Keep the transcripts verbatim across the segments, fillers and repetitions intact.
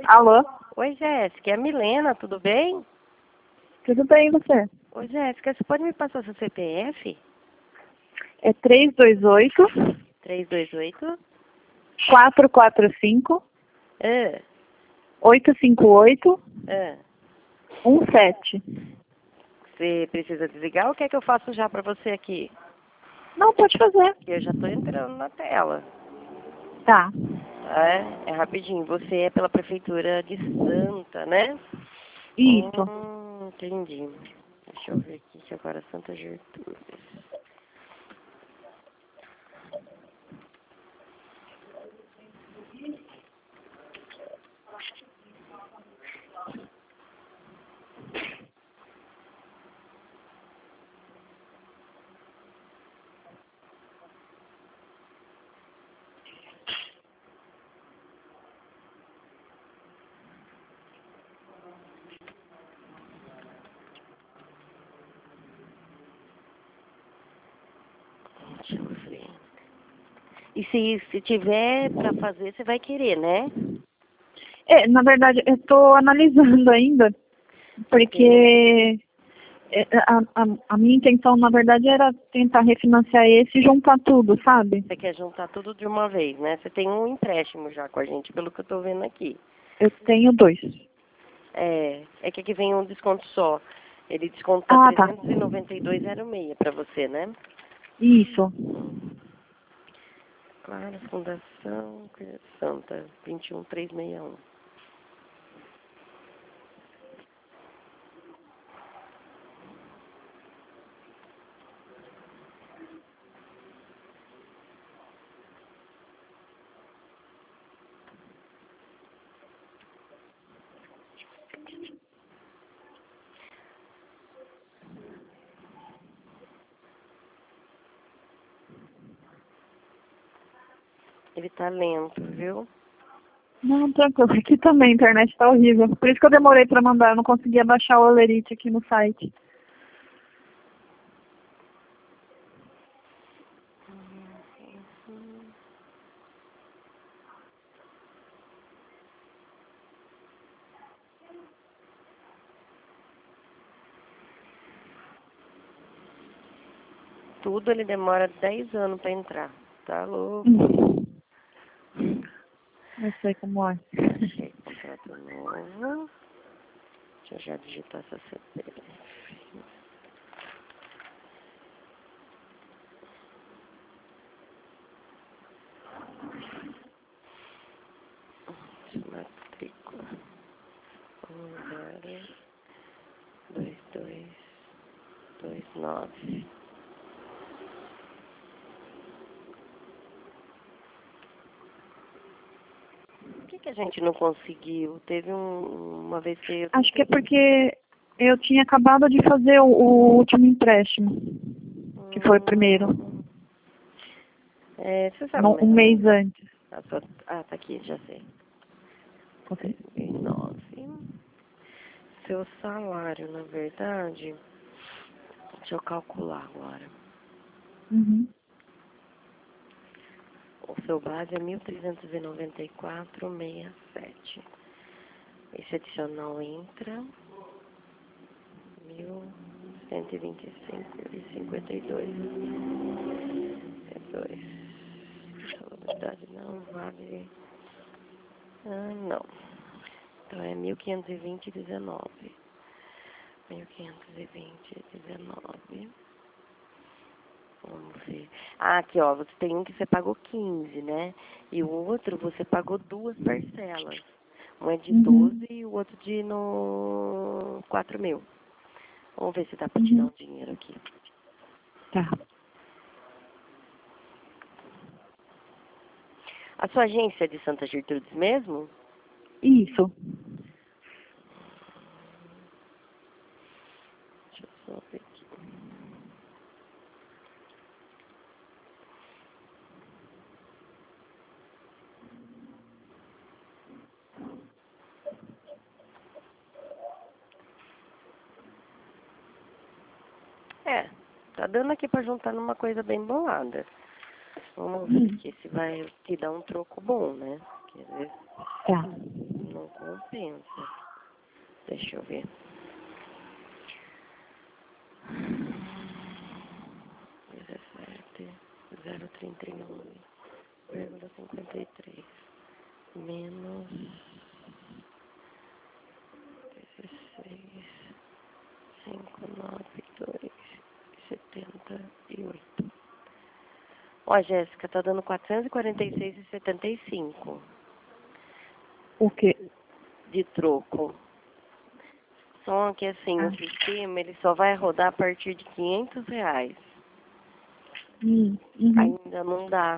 Alô? Oi, Jéssica, é a Milena, tudo bem? Tudo bem, e você? Oi, Jéssica, você pode me passar seu C P F? É três dois oito, três dois oito? quatro quatro cinco, Ah, oito cinco oito, ah. um sete. Você precisa desligar ou quer que eu faça já pra você aqui? Não, pode fazer. Eu já tô entrando na tela. Tá. É, é rapidinho. Você é pela Prefeitura de Santa, né? Isso. Hum, entendi. Deixa eu ver aqui que agora é Santa Gertrudes. Deixa eu ver. E se, se tiver pra fazer, você vai querer, né? É, na verdade, eu tô analisando ainda, porque é, a, a, a minha intenção, na verdade, era tentar refinanciar esse e juntar tudo, sabe? Você quer juntar tudo de uma vez, né? Você tem um empréstimo já com a gente, pelo que eu tô vendo aqui. Eu tenho dois. É, é que aqui vem um desconto só. Ele desconta Ah, tá. trezentos e noventa e dois reais e zero seis pra você, né? Isso. Claro, Fundação Santa, vinte e um mil trezentos e sessenta e um. Ele tá lento, viu? Não, tranquilo. Aqui também a internet tá horrível. Por isso que eu demorei pra mandar. Eu não conseguia baixar o Olerite aqui no site. Tudo ele demora dez anos pra entrar. Tá louco. Eu sei como é. Registrado novo. Deixa eu já digitar essa C P F. Matrícula. um zero dois dois dois nove. Por que que a gente não conseguiu? Teve um, uma vez que eu Acho que é tentei. porque eu tinha acabado de fazer o, o último empréstimo, que foi o primeiro, Hum, É, você sabe no- mais um ou mês menos. antes. A sua, ah, tá aqui, já sei. Ok. dois mil e nove. Seu salário, na verdade. Deixa eu calcular agora. Uhum. O seu base é mil trezentos e noventa e quatro vírgula sessenta e sete. Esse adicional entra mil cento e vinte e cinco vírgula cinquenta e dois. É dois. Probabilidade não vale. Ah, não. Então é mil quinhentos e vinte vírgula dezenove. mil quinhentos e vinte vírgula dezenove. Vamos ver. Ah, aqui, ó. Você tem um que você pagou quinze, né? E o outro você pagou duas parcelas. Um é de Uhum. doze e o outro de no quatro mil. Vamos ver se dá pra tirar Uhum. um dinheiro aqui. Tá. A sua agência é de Santa Gertrudes mesmo? Isso. Deixa eu só ver aqui. É, tá dando aqui pra juntar numa coisa bem bolada. Vamos ver Hum. aqui se vai te dar um troco bom, né? Porque às vezes Tá. não não compensa. Deixa eu ver. dezessete, zero trinta e nove, vírgula cinquenta e três, menos dezesseis, cinco, nove, dois, setenta e oito. Ó, Jéssica, tá dando quatrocentos e quarenta e seis e setenta e cinco. O quê? De troco. Só que assim, Ah. o sistema, ele só vai rodar a partir de quinhentos reais. Hum, uhum. Ainda não dá.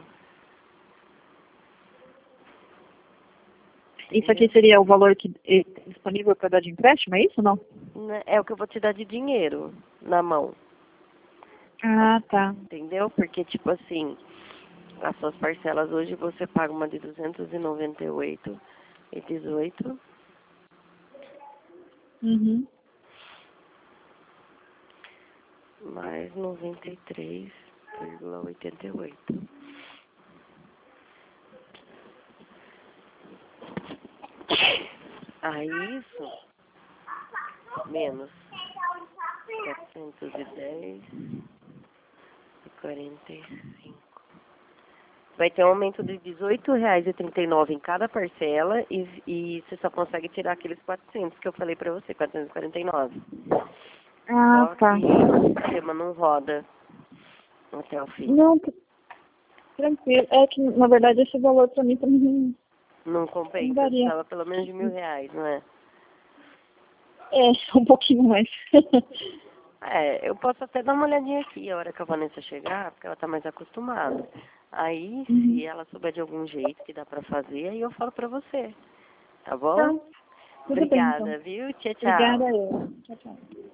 Isso aqui seria o valor que é disponível para dar de empréstimo, é isso ou não? É o que eu vou te dar de dinheiro na mão. Ah, tá. Entendeu? Porque, tipo assim, as suas parcelas hoje você paga uma de duzentos e noventa e oito e dezoito. Uhum. Mais noventa e três vírgula oitenta e oito. Aí isso, menos quatrocentos e dez e quarenta e cinco. Vai ter um aumento de dezoito reais e trinta e nove em cada parcela e, e você só consegue tirar aqueles quatrocentos que eu falei pra você, quatrocentos e quarenta e nove. Ah, Só tá. que o sistema não roda até o fim. Não, t- tranquilo. É que, na verdade, esse valor para mim também Não não compensa, daria. precisava pelo menos de mil reais, não é? É, um pouquinho mais. É, eu posso até dar uma olhadinha aqui a hora que a Vanessa chegar, porque ela tá mais acostumada. Aí, Uhum. se ela souber de algum jeito que dá pra fazer, aí eu falo pra você. Tá bom? Tá, tudo bem, então. Obrigada, viu? Tchau, tchau. Obrigada eu. Tchau, tchau.